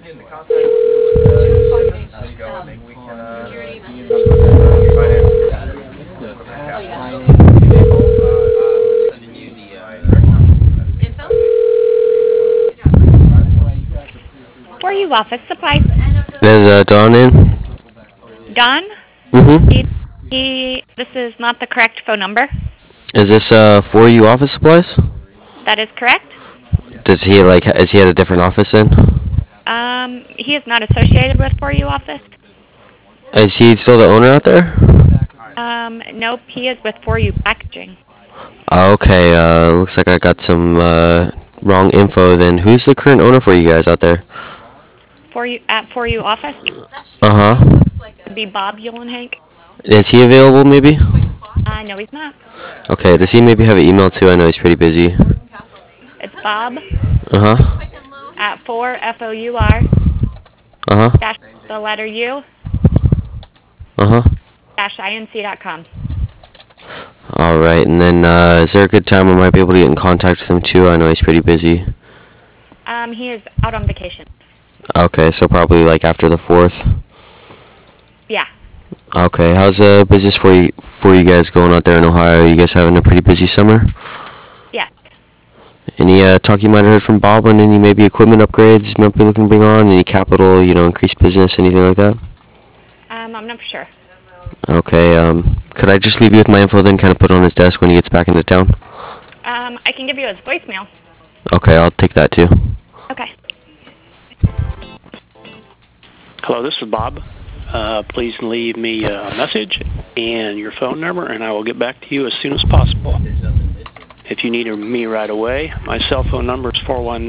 For you office supplies. Is Don in? Don? Mm-hmm. This is not the correct phone number. Is this for you office supplies? That is correct. Does he is he at a different office then? He is not associated with For You office. Is he still the owner out there? Nope, he is with For You packaging. Okay, looks like I got some wrong info then. Who's the current owner for you guys out there? For You office. Uh-huh. It'd be Bob Uhlenhank. Is he available maybe? No, he's not. Okay, does he maybe have an email too? I know he's pretty busy. It's Bob Uh-huh. at FOUR Uh-huh. dash the letter U Uh-huh. dash INC.com. Alright, and then is there a good time I might be able to get in contact with him too? I know he's pretty busy. He is out on vacation. Okay, so probably like after the 4th. Yeah. Okay, how's business for you guys going out there in Ohio? Are you guys having a pretty busy summer? Yeah. Any talk you might have heard from Bob on any maybe equipment upgrades you might be looking to bring on? Any capital, increased business, anything like that? I'm not sure. Okay, could I just leave you with my info then kind of put it on his desk when he gets back into town? I can give you his voicemail. Okay, I'll take that too. Okay. Hello, this is Bob. Please leave me a message and your phone number, and I will get back to you as soon as possible. If you need me right away, my cell phone number is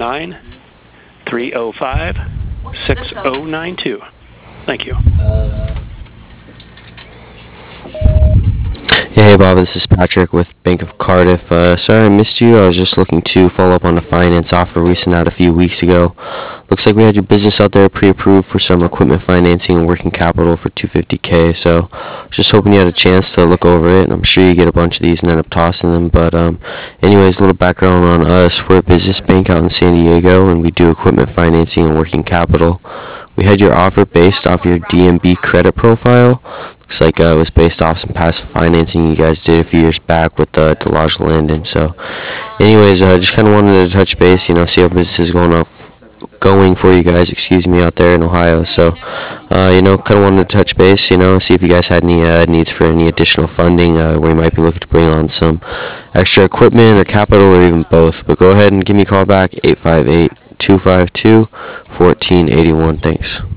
419-305-6092. Thank you. Yeah, hey Bob, this is Patrick with Bank of Cardiff. Sorry I missed you. I was just looking to follow up on a finance offer we sent out a few weeks ago. Looks like we had your business out there pre-approved for some equipment financing and working capital for $250K. So just hoping you had a chance to look over it. And I'm sure you get a bunch of these and end up tossing them. But anyways, a little background on us. We're a business bank out in San Diego, and we do equipment financing and working capital. We had your offer based off your DMB credit profile. Looks like it was based off some past financing you guys did a few years back with Delage Landon. So anyways, just kind of wanted to touch base, see how business is going for you guys, out there in Ohio. So, kind of wanted to touch base, see if you guys had any needs for any additional funding where you might be looking to bring on some extra equipment or capital or even both. But go ahead and give me a call back, 858-252-1481. Thanks.